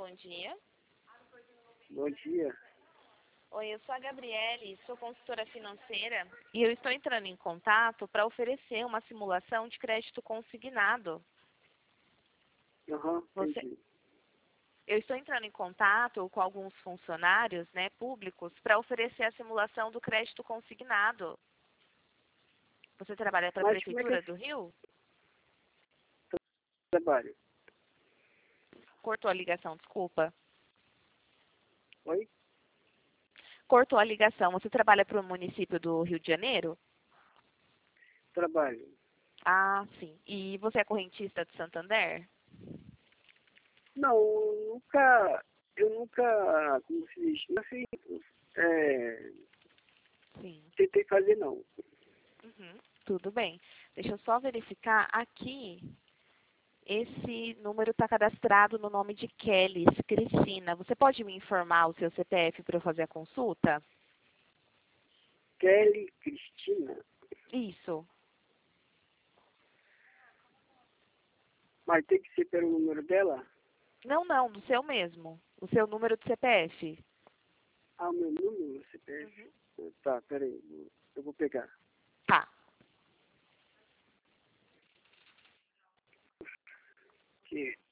bom dia. Bom dia. Oi, eu sou a Gabriele, sou consultora financeira e eu estou entrando em contato para oferecer uma simulação de crédito consignado. Aham, Você, entendi. eu estou entrando em contato com alguns funcionários, públicos, para oferecer a simulação do crédito consignado. Você trabalha para a Mas como é que Prefeitura é do Rio? esse trabalho? Cortou a ligação, desculpa. Oi? Cortou a ligação. Você trabalha para o município do Rio de Janeiro? Trabalho. Ah, sim. E você é correntista de Santander? Não, eu nunca, como se diz, não sei, Sim. tentei fazer não. Uhum, tudo bem. Deixa eu só verificar aqui. Esse número está cadastrado no nome de Kelly Cristina. Você pode me informar o seu CPF para eu fazer a consulta? Kelly Cristina, Isso. mas tem que ser pelo número dela? Não, não, do seu mesmo. O seu número de CPF. Ah, meu número, CPF. Tá, peraí, eu vou pegar. Tá. Aqui.